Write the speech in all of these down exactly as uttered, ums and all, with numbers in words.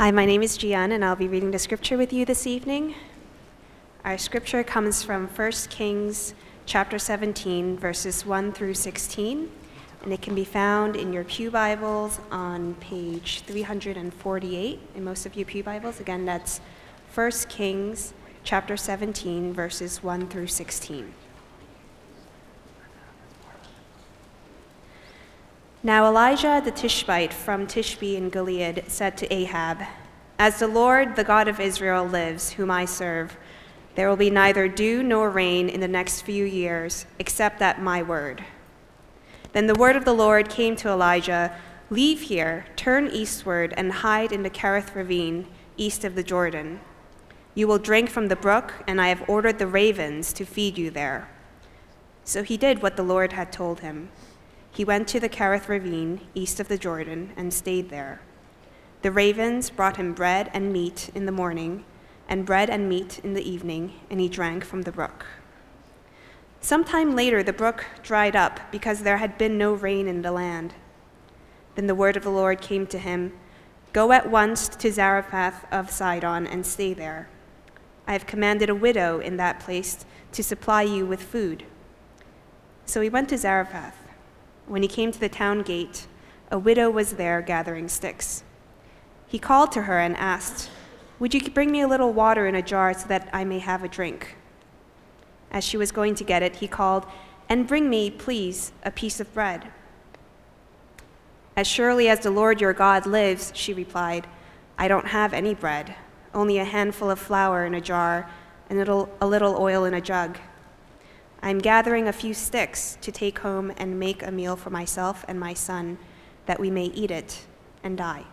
Hi, my name is Gian, and I'll be reading the scripture with you this evening. Our scripture comes from First Kings chapter seventeen, verses one through sixteen, and it can be found in your Pew Bibles on page three hundred forty-eight in most of your Pew Bibles. Again, that's First Kings chapter seventeen, verses one through sixteen. Now Elijah the Tishbite from Tishbe in Gilead said to Ahab, "As the Lord, the God of Israel, lives, whom I serve, there will be neither dew nor rain in the next few years, except at my word." Then the word of the Lord came to Elijah, "Leave here, turn eastward, and hide in the Kerith ravine, east of the Jordan. You will drink from the brook, and I have ordered the ravens to feed you there." So he did what the Lord had told him. He went to the Kerith ravine, east of the Jordan, and stayed there. The ravens brought him bread and meat in the morning, and bread and meat in the evening, and he drank from the brook. Sometime later the brook dried up, because there had been no rain in the land. Then the word of the Lord came to him, "Go at once to Zarephath of Sidon and stay there. I have commanded a widow in that place to supply you with food." So he went to Zarephath. When he came to the town gate, a widow was there gathering sticks. He called to her and asked, "Would you bring me a little water in a jar so that I may have a drink?" As she was going to get it, he called, "And bring me, please, a piece of bread." "As surely as the Lord your God lives," she replied, "I don't have any bread, only a handful of flour in a jar and a little, a little oil in a jug. I'm gathering a few sticks to take home and make a meal for myself and my son, that we may eat it and die."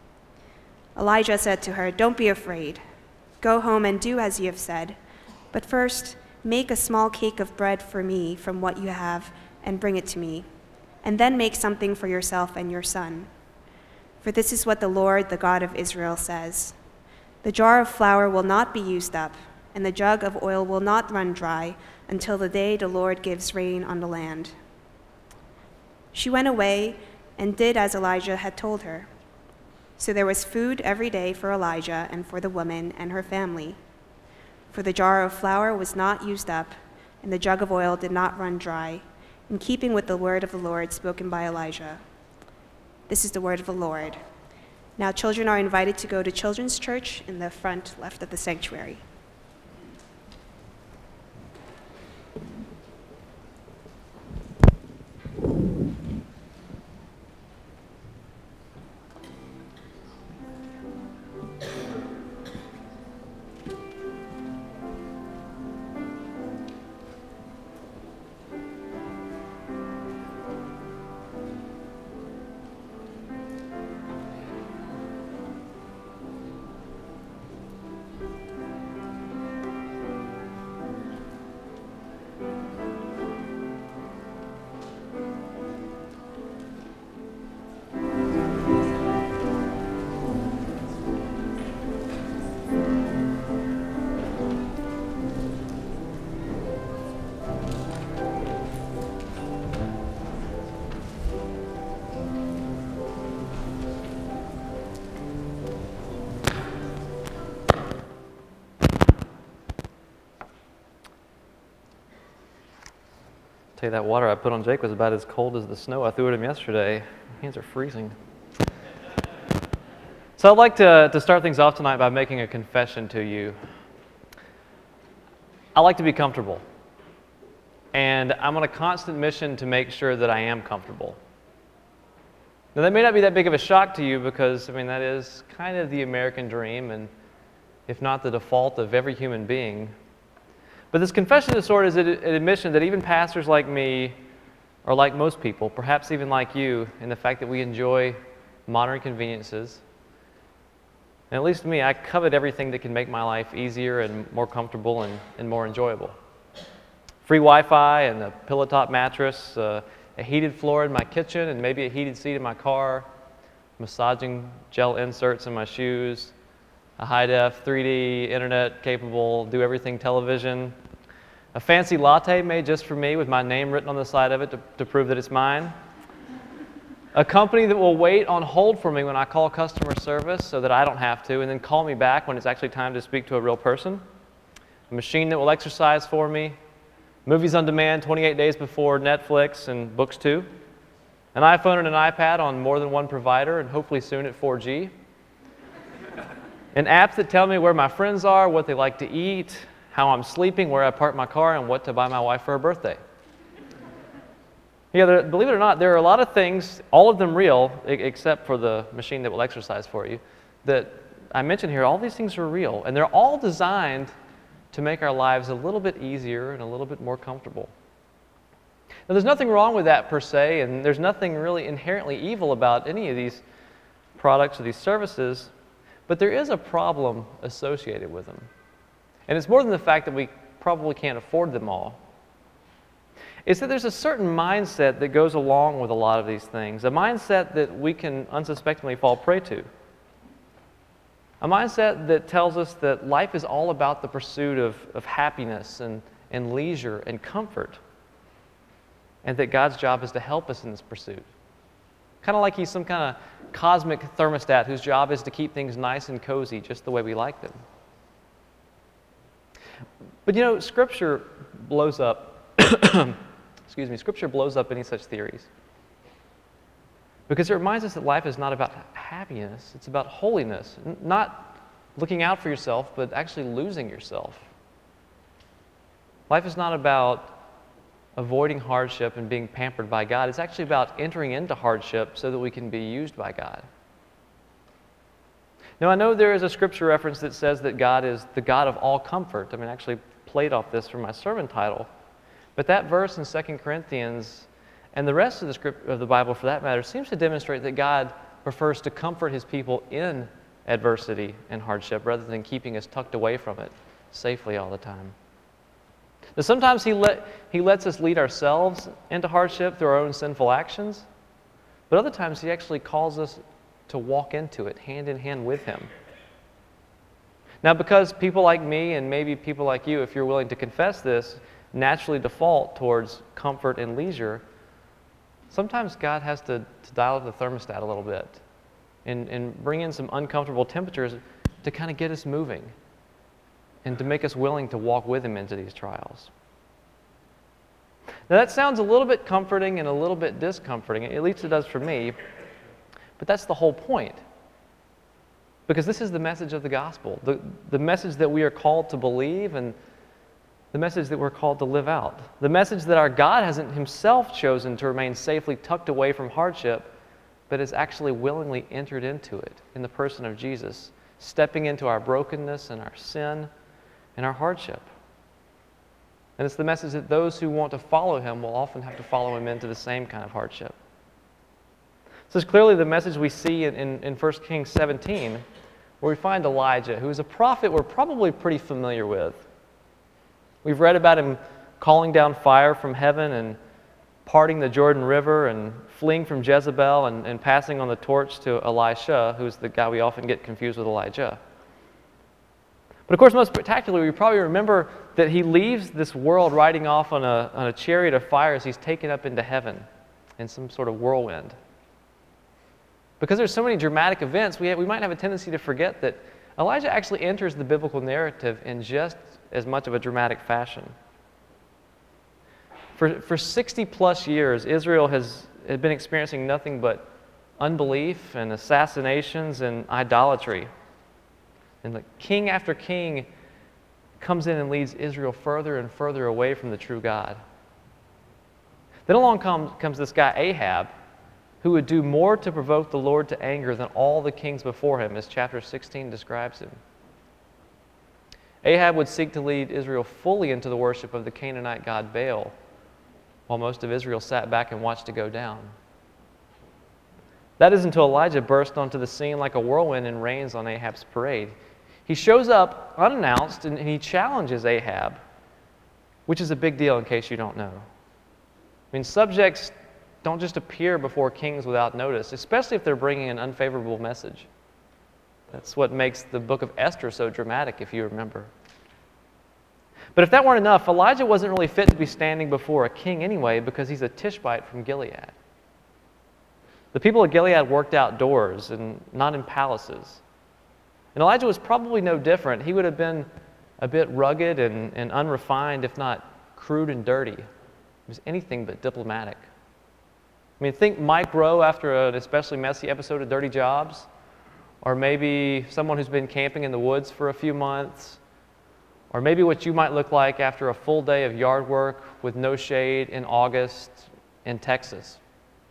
Elijah said to her, "Don't be afraid. Go home and do as you have said. But first, make a small cake of bread for me from what you have and bring it to me. And then make something for yourself and your son. For this is what the Lord, the God of Israel, says. The jar of flour will not be used up, and the jug of oil will not run dry until the day the Lord gives rain on the land." She went away and did as Elijah had told her. So there was food every day for Elijah and for the woman and her family. For the jar of flour was not used up, and the jug of oil did not run dry, in keeping with the word of the Lord spoken by Elijah. This is the word of the Lord. Now children are invited to go to Children's Church in the front left of the sanctuary. Tell you, that water I put on Jake was about as cold as the snow I threw at him yesterday. My hands are freezing. So I'd like to, to start things off tonight by making a confession to you. I like to be comfortable, and I'm on a constant mission to make sure that I am comfortable. Now that may not be that big of a shock to you, because I mean that is kind of the American dream, and if not the default of every human being. But this confession of sort is an admission that even pastors like me, or like most people, perhaps even like you, in the fact that we enjoy modern conveniences. And at least me, I covet everything that can make my life easier and more comfortable and, and more enjoyable. Free Wi-Fi and a pillow-top mattress, uh, a heated floor in my kitchen, and maybe a heated seat in my car, massaging gel inserts in my shoes, a high-def, three D, internet-capable, do-everything television, a fancy latte made just for me with my name written on the side of it to, to prove that it's mine, A company that will wait on hold for me when I call customer service so that I don't have to, and then call me back when it's actually time to speak to a real person. A machine that will exercise for me. Movies on demand twenty-eight days before Netflix and books too. An iPhone and an iPad on more than one provider, and hopefully soon at four G. And apps that tell me where my friends are, what they like to eat, how I'm sleeping, where I park my car, and what to buy my wife for her birthday. Yeah, there, believe it or not, there are a lot of things, all of them real, e- except for the machine that will exercise for you, that I mentioned here. All these things are real, and they're all designed to make our lives a little bit easier and a little bit more comfortable. Now, there's nothing wrong with that per se, and there's nothing really inherently evil about any of these products or these services, but there is a problem associated with them. And it's more than the fact that we probably can't afford them all. It's that there's a certain mindset that goes along with a lot of these things, a mindset that we can unsuspectingly fall prey to. A mindset that tells us that life is all about the pursuit of, of happiness and, and leisure and comfort, and that God's job is to help us in this pursuit. Kind of like He's some kind of cosmic thermostat whose job is to keep things nice and cozy just the way we like them. But you know, Scripture blows up, excuse me, Scripture blows up any such theories. Because it reminds us that life is not about happiness, it's about holiness. N- Not looking out for yourself, but actually losing yourself. Life is not about avoiding hardship and being pampered by God. It's actually about entering into hardship so that we can be used by God. Now, I know there is a scripture reference that says that God is the God of all comfort. I mean, I actually played off this from my sermon title. But that verse in Second Corinthians, and the rest of the script of the Bible for that matter, seems to demonstrate that God prefers to comfort His people in adversity and hardship rather than keeping us tucked away from it safely all the time. Now, sometimes he, let, he lets us lead ourselves into hardship through our own sinful actions, but other times He actually calls us to walk into it hand in hand with Him. Now, because people like me and maybe people like you, if you're willing to confess this, naturally default towards comfort and leisure, sometimes God has to, to dial up the thermostat a little bit and, and bring in some uncomfortable temperatures to kind of get us moving and to make us willing to walk with Him into these trials. Now, that sounds a little bit comforting and a little bit discomforting, at least it does for me, but that's the whole point. Because this is the message of the gospel, the, the message that we are called to believe and the message that we're called to live out. The message that our God hasn't Himself chosen to remain safely tucked away from hardship, but has actually willingly entered into it in the person of Jesus, stepping into our brokenness and our sin and our hardship. And it's the message that those who want to follow Him will often have to follow Him into the same kind of hardship. So it's clearly the message we see in, in, in First Kings seventeen, where we find Elijah, who is a prophet we're probably pretty familiar with. We've read about him calling down fire from heaven and parting the Jordan River and fleeing from Jezebel and, and passing on the torch to Elisha, who's the guy we often get confused with Elijah. But of course, most spectacularly, we probably remember that he leaves this world riding off on a, on a chariot of fire as he's taken up into heaven in some sort of whirlwind. Because there's so many dramatic events, we, have, we might have a tendency to forget that Elijah actually enters the biblical narrative in just as much of a dramatic fashion. For, for sixty plus years, Israel has, has been experiencing nothing but unbelief and assassinations and idolatry. And the king after king comes in and leads Israel further and further away from the true God. Then along comes, comes this guy Ahab, who would do more to provoke the Lord to anger than all the kings before him, as chapter sixteen describes him. Ahab would seek to lead Israel fully into the worship of the Canaanite god Baal, while most of Israel sat back and watched it go down. That is until Elijah burst onto the scene like a whirlwind and rains on Ahab's parade. He shows up unannounced and he challenges Ahab, which is a big deal in case you don't know. I mean, subjects don't just appear before kings without notice, especially if they're bringing an unfavorable message. That's what makes the book of Esther so dramatic, if you remember. But if that weren't enough, Elijah wasn't really fit to be standing before a king anyway because he's a Tishbite from Gilead. The people of Gilead worked outdoors and not in palaces. And Elijah was probably no different. He would have been a bit rugged and, and unrefined, if not crude and dirty. He was anything but diplomatic. I mean, think Mike Rowe after an especially messy episode of Dirty Jobs, or maybe someone who's been camping in the woods for a few months, or maybe what you might look like after a full day of yard work with no shade in August in Texas.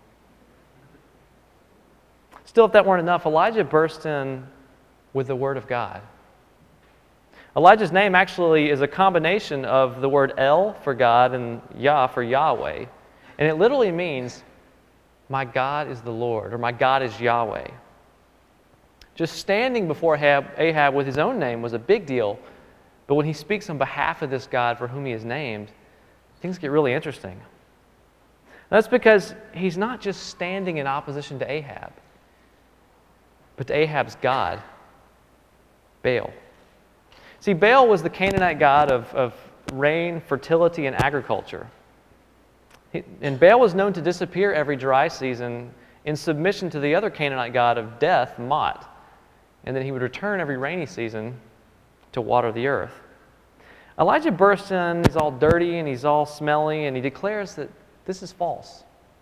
Still, if that weren't enough, Elijah burst in with the Word of God. Elijah's name actually is a combination of the word El for God and Yah for Yahweh. And it literally means, my God is the Lord, or my God is Yahweh. Just standing before Ahab, Ahab with his own name was a big deal, but when he speaks on behalf of this God for whom he is named, things get really interesting. That's because he's not just standing in opposition to Ahab, but to Ahab's God, Baal. See, Baal was the Canaanite god of, of rain, fertility, and agriculture. He, and Baal was known to disappear every dry season in submission to the other Canaanite god of death, Mot. And then he would return every rainy season to water the earth. Elijah bursts in, he's all dirty and he's all smelly, and he declares that this is false.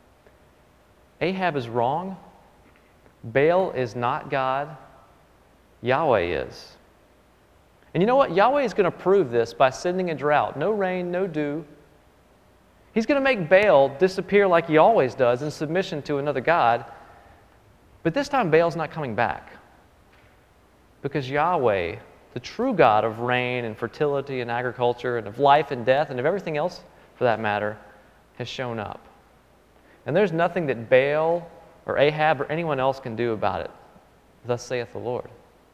Ahab is wrong. Baal is not God. Yahweh is. And you know what? Yahweh is going to prove this by sending a drought. No rain, no dew. He's going to make Baal disappear like he always does in submission to another god. But this time Baal's not coming back. Because Yahweh, the true God of rain and fertility and agriculture and of life and death and of everything else for that matter, has shown up. And there's nothing that Baal or Ahab or anyone else can do about it. Thus saith the Lord.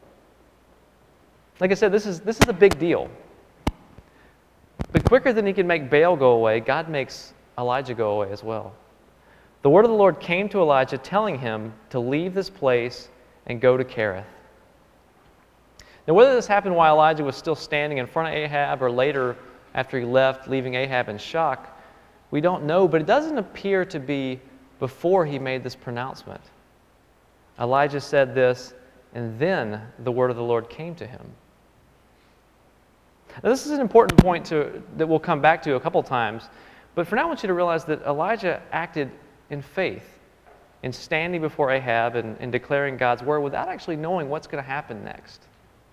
Like I said, this is, this is a big deal. But quicker than he can make Baal go away, God makes Elijah go away as well. The word of the Lord came to Elijah telling him to leave this place and go to Kerith. Now, whether this happened while Elijah was still standing in front of Ahab or later after he left, leaving Ahab in shock, we don't know, but it doesn't appear to be before he made this pronouncement. Elijah said this, and then the word of the Lord came to him. Now, this is an important point to, that we'll come back to a couple times, but for now I want you to realize that Elijah acted in faith in standing before Ahab and, and declaring God's word without actually knowing what's going to happen next.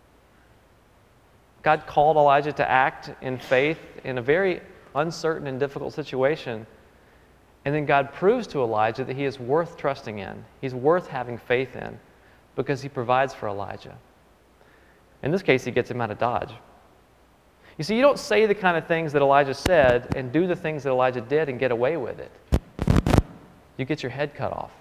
God called Elijah to act in faith in a very uncertain and difficult situation. And then God proves to Elijah that he is worth trusting in. He's worth having faith in because he provides for Elijah. In this case, he gets him out of Dodge. You see, you don't say the kind of things that Elijah said and do the things that Elijah did and get away with it. You get your head cut off.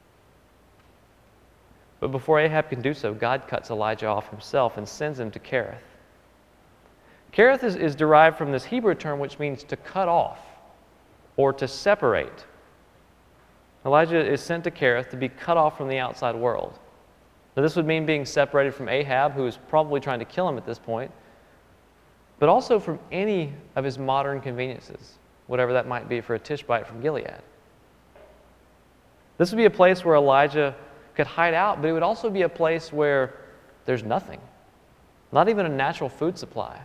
But before Ahab can do so, God cuts Elijah off himself and sends him to Kerith. Kerith is, is derived from this Hebrew term which means to cut off or to separate. Elijah is sent to Kerith to be cut off from the outside world. Now, this would mean being separated from Ahab, who is probably trying to kill him at this point, but also from any of his modern conveniences, whatever that might be for a Tishbite from Gilead. This would be a place where Elijah could hide out, but it would also be a place where there's nothing, not even a natural food supply.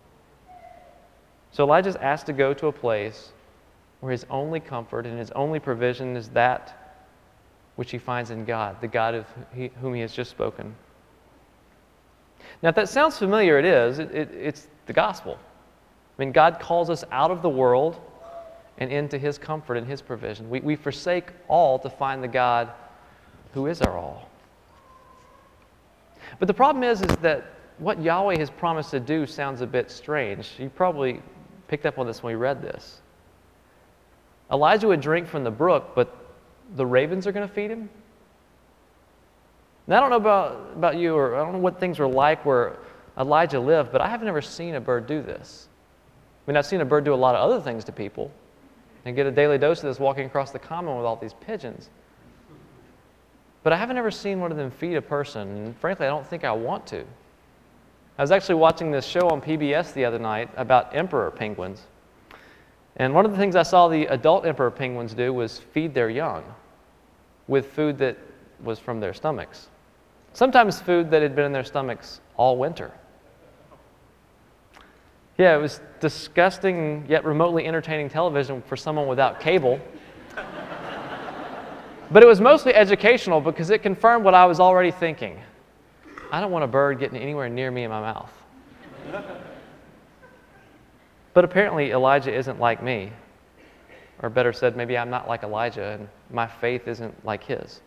So Elijah's asked to go to a place where his only comfort and his only provision is that which he finds in God, the God of he, whom he has just spoken. Now, if that sounds familiar, it is. It, it, it's the gospel. I mean, God calls us out of the world and into his comfort and his provision. We, we forsake all to find the God who is our all. But the problem is, is that what Yahweh has promised to do sounds a bit strange. You probably picked up on this when we read this. Elijah would drink from the brook, but the ravens are going to feed him? Now, I don't know about, about you, or I don't know what things were like where Elijah lived, but I have never seen a bird do this. I mean, I've seen a bird do a lot of other things to people and get a daily dose of this walking across the common with all these pigeons. But I haven't ever seen one of them feed a person, and frankly, I don't think I want to. I was actually watching this show on P B S the other night about emperor penguins. And one of the things I saw the adult emperor penguins do was feed their young. with food that was from their stomachs. Sometimes food that had been in their stomachs all winter. Yeah, it was disgusting yet remotely entertaining television for someone without cable. But it was mostly educational because it confirmed what I was already thinking. I don't want a bird getting anywhere near me in my mouth. But apparently Elijah isn't like me. Or better said, maybe I'm not like Elijah and my faith isn't like his.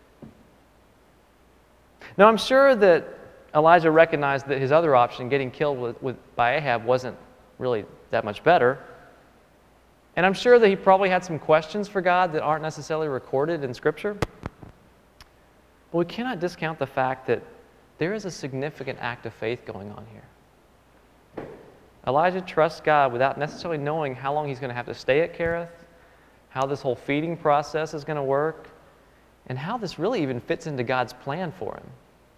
Now I'm sure that Elijah recognized that his other option, getting killed with, with, by Ahab, wasn't really that much better. And I'm sure that he probably had some questions for God that aren't necessarily recorded in Scripture. But we cannot discount the fact that there is a significant act of faith going on here. Elijah trusts God without necessarily knowing how long he's going to have to stay at Kerith, how this whole feeding process is going to work, and how this really even fits into God's plan for him.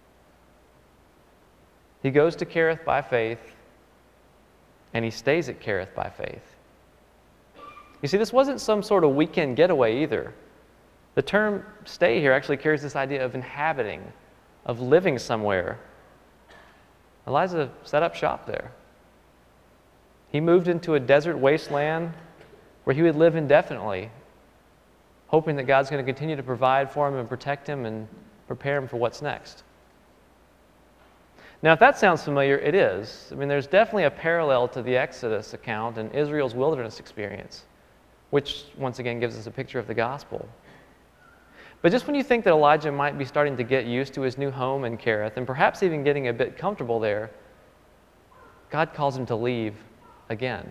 He goes to Kerith by faith, and he stays at Kerith by faith. You see, this wasn't some sort of weekend getaway either. The term stay here actually carries this idea of inhabiting, of living somewhere. Elijah set up shop there. He moved into a desert wasteland where he would live indefinitely, hoping that God's going to continue to provide for him and protect him and prepare him for what's next. Now, if that sounds familiar, it is. I mean, there's definitely a parallel to the Exodus account and Israel's wilderness experience, which once again gives us a picture of the gospel. But just when you think that Elijah might be starting to get used to his new home in Kerith and perhaps even getting a bit comfortable there, God calls him to leave again.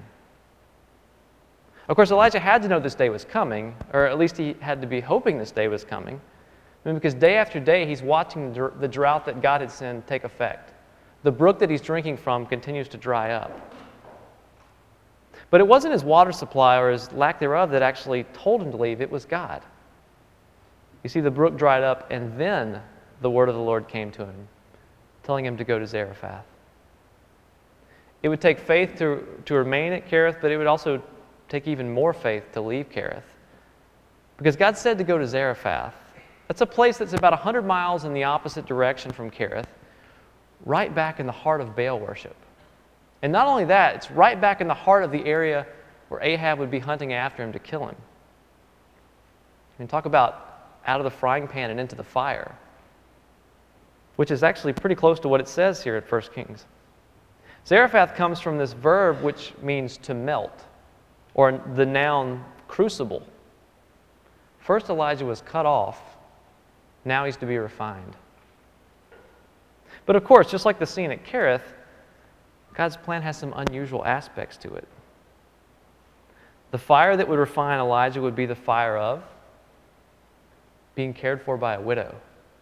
Of course, Elijah had to know this day was coming, or at least he had to be hoping this day was coming, I mean, because day after day he's watching the drought that God had sent take effect. The brook that he's drinking from continues to dry up. But it wasn't his water supply or his lack thereof that actually told him to leave. It was God. You see, the brook dried up, and then the word of the Lord came to him, telling him to go to Zarephath. It would take faith to, to remain at Kerith, but it would also take even more faith to leave Kerith. Because God said to go to Zarephath. That's a place that's about one hundred miles in the opposite direction from Kerith, right back in the heart of Baal worship. And not only that, it's right back in the heart of the area where Ahab would be hunting after him to kill him. And talk about out of the frying pan and into the fire, which is actually pretty close to what it says here at First Kings. Zarephath comes from this verb which means to melt, or the noun crucible. First Elijah was cut off, now he's to be refined. But of course, just like the scene at Kerith, God's plan has some unusual aspects to it. The fire that would refine Elijah would be the fire of being cared for by a widow.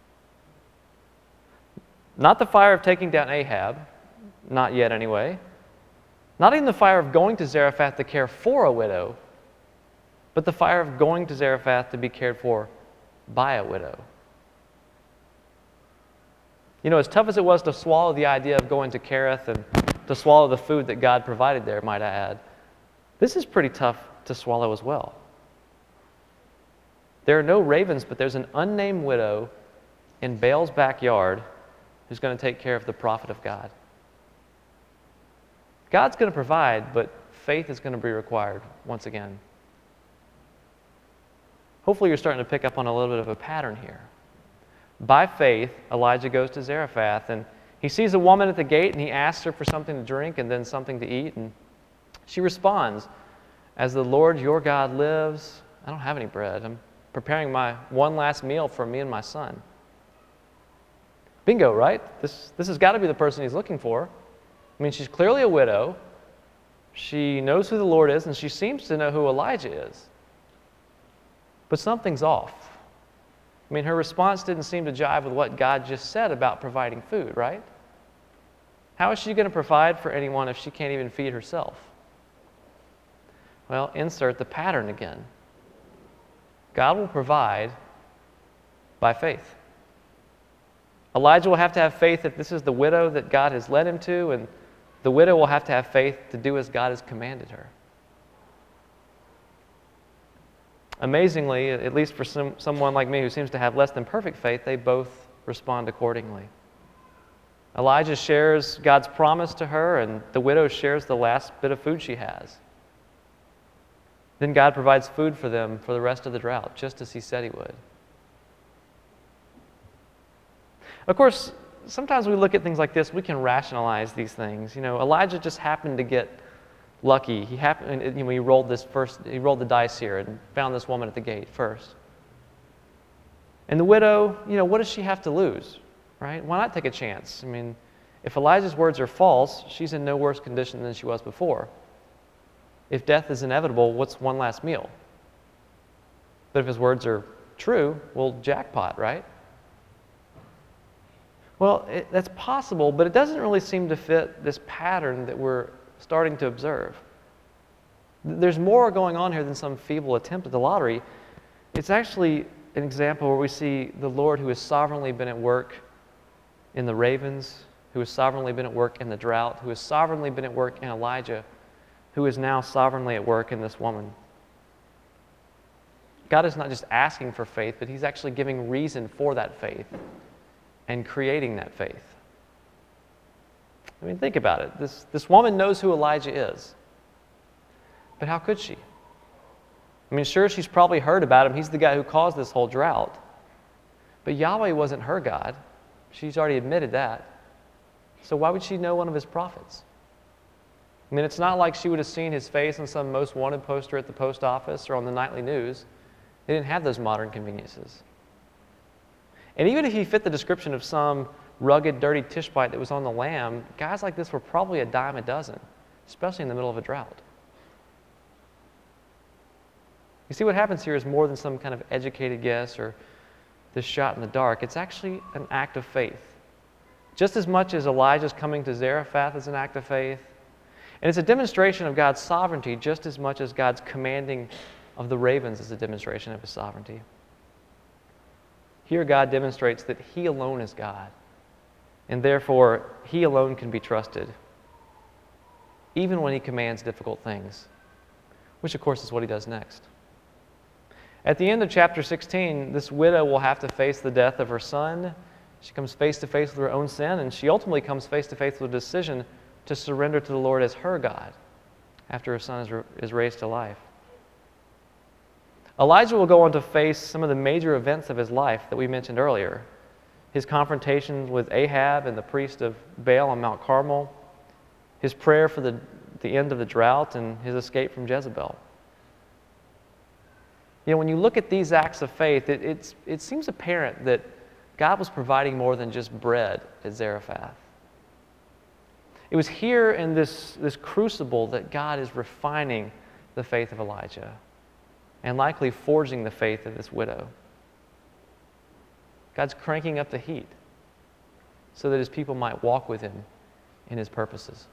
Not the fire of taking down Ahab, not yet anyway. Not even the fire of going to Zarephath to care for a widow, but the fire of going to Zarephath to be cared for by a widow. You know, as tough as it was to swallow the idea of going to Kerith and to swallow the food that God provided there, might I add, this is pretty tough to swallow as well. There are no ravens, but there's an unnamed widow in Baal's backyard who's going to take care of the prophet of God. God's going to provide, but faith is going to be required once again. Hopefully you're starting to pick up on a little bit of a pattern here. By faith, Elijah goes to Zarephath, and he sees a woman at the gate, and he asks her for something to drink and then something to eat, and she responds, "As the Lord your God lives, I don't have any bread. I'm preparing my one last meal for me and my son." Bingo, right? This, this has got to be the person he's looking for. I mean, she's clearly a widow. She knows who the Lord is, and she seems to know who Elijah is. But something's off. I mean, her response didn't seem to jive with what God just said about providing food, right? How is she going to provide for anyone if she can't even feed herself? Well, insert the pattern again. God will provide by faith. Elijah will have to have faith that this is the widow that God has led him to, and the widow will have to have faith to do as God has commanded her. amazingly, at least for some, someone like me who seems to have less than perfect faith, they both respond accordingly. Elijah shares God's promise to her, and the widow shares the last bit of food she has. Then God provides food for them for the rest of the drought, just as he said he would. Of course, sometimes we look at things like this, we can rationalize these things. You know, Elijah just happened to get lucky. He happened, you know, he rolled this first, he rolled the dice here and found this woman at the gate first. And the widow, you know, what does she have to lose, right? Why not take a chance? I mean, if Elijah's words are false, she's in no worse condition than she was before. If death is inevitable, what's one last meal? But if his words are true, well, jackpot, right? Well, it, that's possible, but it doesn't really seem to fit this pattern that we're starting to observe. There's more going on here than some feeble attempt at the lottery. It's actually an example where we see the Lord who has sovereignly been at work in the ravens, who has sovereignly been at work in the drought, who has sovereignly been at work in Elijah, who is now sovereignly at work in this woman. God is not just asking for faith, but he's actually giving reason for that faith and creating that faith. I mean, think about it. This, this woman knows who Elijah is. But how could she? I mean, sure, she's probably heard about him. He's the guy who caused this whole drought. But Yahweh wasn't her God. She's already admitted that. So why would she know one of his prophets? I mean, it's not like she would have seen his face on some most wanted poster at the post office or on the nightly news. They didn't have those modern conveniences. And even if he fit the description of some rugged, dirty Tishbite that was on the lam, guys like this were probably a dime a dozen, especially in the middle of a drought. You see, what happens here is more than some kind of educated guess or this shot in the dark. It's actually an act of faith. Just as much as Elijah's coming to Zarephath is an act of faith, and it's a demonstration of God's sovereignty just as much as God's commanding of the ravens is a demonstration of his sovereignty. Here God demonstrates that he alone is God, and therefore he alone can be trusted, even when he commands difficult things, which of course is what he does next. At the end of chapter sixteen, this widow will have to face the death of her son. She comes face to face with her own sin, and she ultimately comes face to face with a decision to surrender to the Lord as her God after her son is, is raised to life. Elijah will go on to face some of the major events of his life that we mentioned earlier. His confrontation with Ahab and the priest of Baal on Mount Carmel, his prayer for the, the end of the drought, and his escape from Jezebel. You know, when you look at these acts of faith, it, it's, it seems apparent that God was providing more than just bread at Zarephath. It was here in this, this crucible that God is refining the faith of Elijah and likely forging the faith of this widow. God's cranking up the heat so that his people might walk with him in his purposes.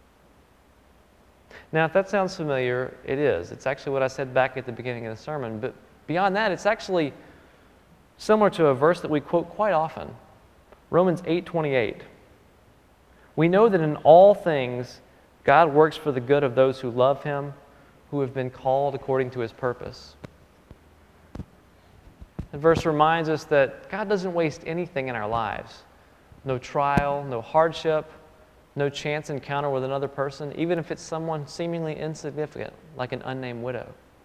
Now, if that sounds familiar, it is. It's actually what I said back at the beginning of the sermon. But beyond that, it's actually similar to a verse that we quote quite often, Romans eight twenty-eight. We know that in all things God works for the good of those who love him, who have been called according to his purpose. The verse reminds us that God doesn't waste anything in our lives. No trial, no hardship, no chance encounter with another person, even if it's someone seemingly insignificant, like an unnamed widow.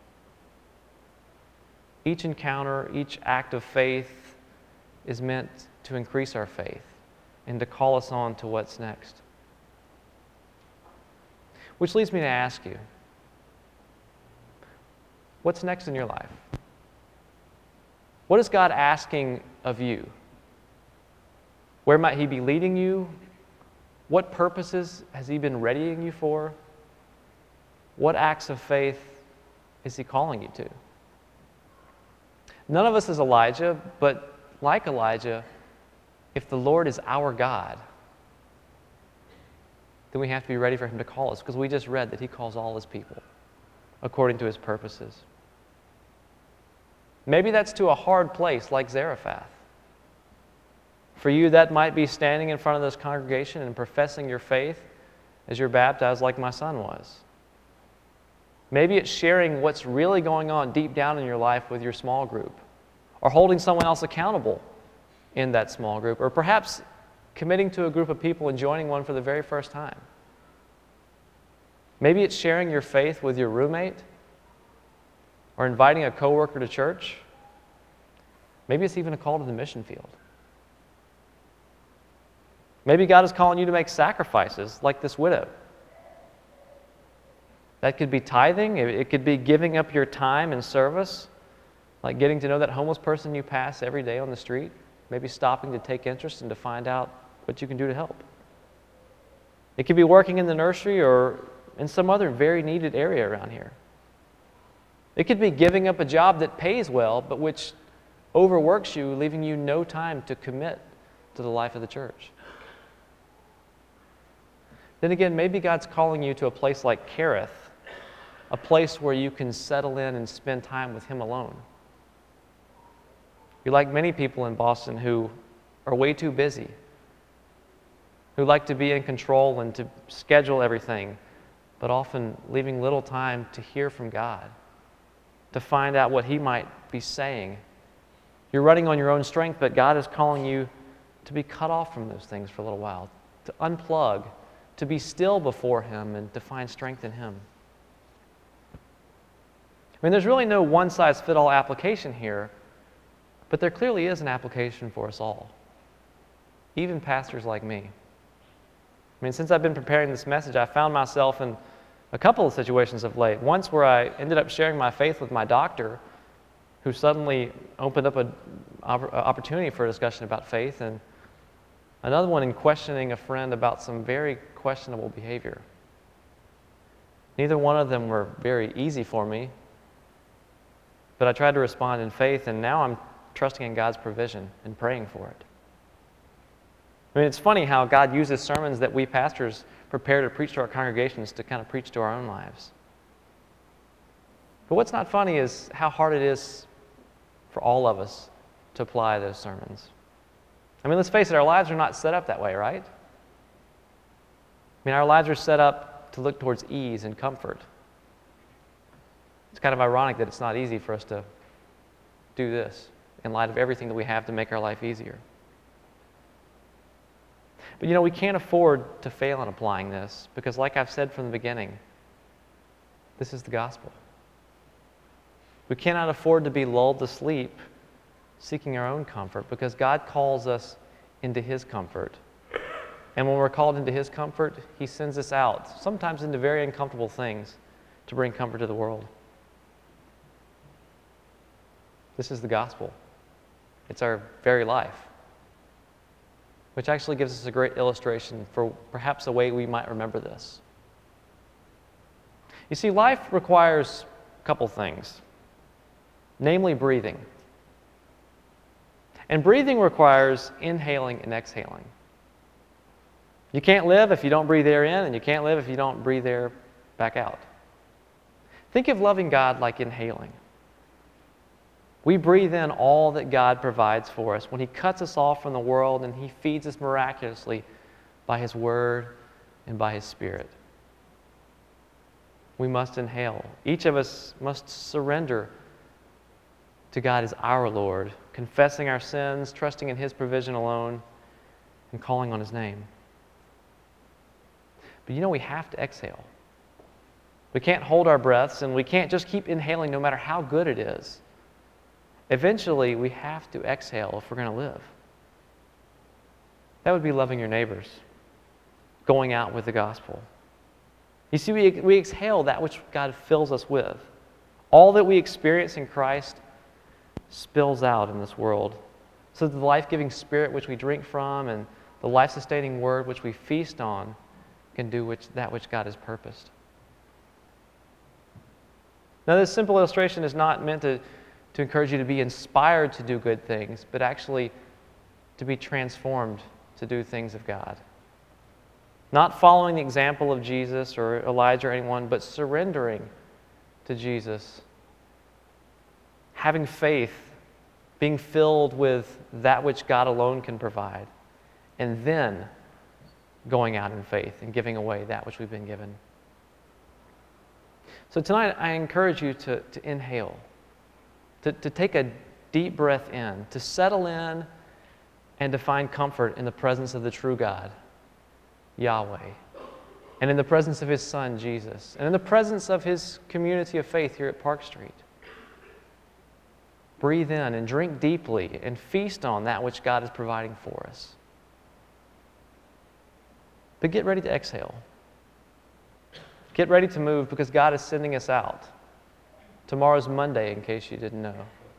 Each encounter, each act of faith is meant to increase our faith and to call us on to what's next. Which leads me to ask you, what's next in your life? What is God asking of you? Where might he be leading you? What purposes has he been readying you for? What acts of faith is he calling you to? None of us is Elijah, but like Elijah, if the Lord is our God, then we have to be ready for him to call us, because we just read that he calls all his people according to his purposes. Maybe that's to a hard place like Zarephath. For you, that might be standing in front of this congregation and professing your faith as you're baptized like my son was. Maybe it's sharing what's really going on deep down in your life with your small group, or holding someone else accountable in that small group, or perhaps committing to a group of people and joining one for the very first time. Maybe it's sharing your faith with your roommate, or inviting a coworker to church. Maybe it's even a call to the mission field. Maybe God is calling you to make sacrifices like this widow. That could be tithing. It could be giving up your time and service, like getting to know that homeless person you pass every day on the street, maybe stopping to take interest and to find out what you can do to help. It could be working in the nursery or in some other very needed area around here. It could be giving up a job that pays well, but which overworks you, leaving you no time to commit to the life of the church. Then again, maybe God's calling you to a place like Kerith, a place where you can settle in and spend time with Him alone. You're like many people in Boston who are way too busy, who like to be in control and to schedule everything, but often leaving little time to hear from God, to find out what He might be saying. You're running on your own strength, but God is calling you to be cut off from those things for a little while, to unplug, to be still before Him and to find strength in Him. I mean, there's really no one-size-fits-all application here, but there clearly is an application for us all, even pastors like me. I mean, since I've been preparing this message, I found myself in a couple of situations of late. Once where I ended up sharing my faith with my doctor, who suddenly opened up an opportunity for a discussion about faith, and another one in questioning a friend about some very questionable behavior. Neither one of them were very easy for me, but I tried to respond in faith, and now I'm trusting in God's provision and praying for it. I mean, it's funny how God uses sermons that we pastors prepare to preach to our congregations to kind of preach to our own lives. But what's not funny is how hard it is for all of us to apply those sermons. I mean, let's face it, our lives are not set up that way, right? I mean, our lives are set up to look towards ease and comfort. It's kind of ironic that it's not easy for us to do this in light of everything that we have to make our life easier. But you know, we can't afford to fail in applying this because, like I've said from the beginning, this is the gospel. We cannot afford to be lulled to sleep seeking our own comfort because God calls us into His comfort. And when we're called into His comfort, He sends us out, sometimes into very uncomfortable things, to bring comfort to the world. This is the gospel. It's our very life, which actually gives us a great illustration for perhaps a way we might remember this. You see, life requires a couple things, namely breathing. And breathing requires inhaling and exhaling. You can't live if you don't breathe air in, and you can't live if you don't breathe air back out. Think of loving God like inhaling. We breathe in all that God provides for us when He cuts us off from the world and He feeds us miraculously by His Word and by His Spirit. We must inhale. Each of us must surrender to God as our Lord, confessing our sins, trusting in His provision alone, and calling on His name. But you know, we have to exhale. We can't hold our breaths, and we can't just keep inhaling no matter how good it is. Eventually, we have to exhale if we're going to live. That would be loving your neighbors, going out with the gospel. You see, we, we exhale that which God fills us with. All that we experience in Christ spills out in this world. So that the life-giving Spirit which we drink from and the life-sustaining Word which we feast on can do which, that which God has purposed. Now, this simple illustration is not meant to to encourage you to be inspired to do good things, but actually to be transformed to do things of God. Not following the example of Jesus or Elijah or anyone, but surrendering to Jesus. Having faith, being filled with that which God alone can provide, and then going out in faith and giving away that which we've been given. So tonight, I encourage you to, to inhale, to, to take a deep breath in, to settle in, and to find comfort in the presence of the true God, Yahweh, and in the presence of His Son, Jesus, and in the presence of His community of faith here at Park Street. Breathe in and drink deeply and feast on that which God is providing for us. But get ready to exhale. Get ready to move because God is sending us out. Tomorrow's Monday, in case you didn't know.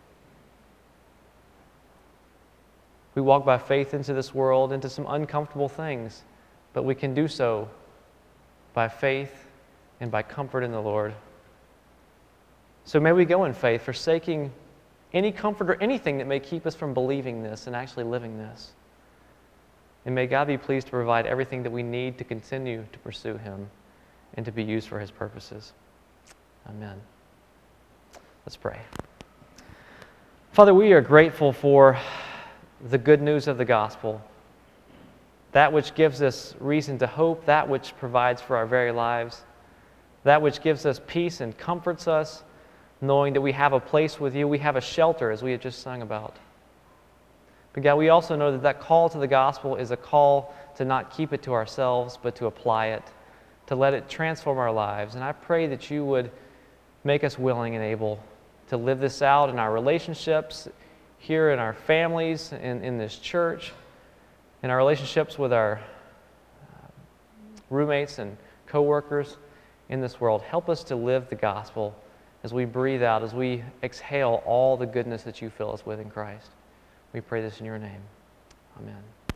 We walk by faith into this world, into some uncomfortable things, but we can do so by faith and by comfort in the Lord. So may we go in faith, forsaking any comfort or anything that may keep us from believing this and actually living this. And may God be pleased to provide everything that we need to continue to pursue Him and to be used for His purposes. Amen. Let's pray. Father, we are grateful for the good news of the gospel, that which gives us reason to hope, that which provides for our very lives, that which gives us peace and comforts us, knowing that we have a place with you, we have a shelter, as we had just sung about. But God, we also know that that call to the gospel is a call to not keep it to ourselves, but to apply it, to let it transform our lives. And I pray that you would make us willing and able to live this out in our relationships, here in our families, in, in this church, in our relationships with our roommates and co-workers in this world. Help us to live the gospel as we breathe out, as we exhale all the goodness that you fill us with in Christ. We pray this in your name. Amen.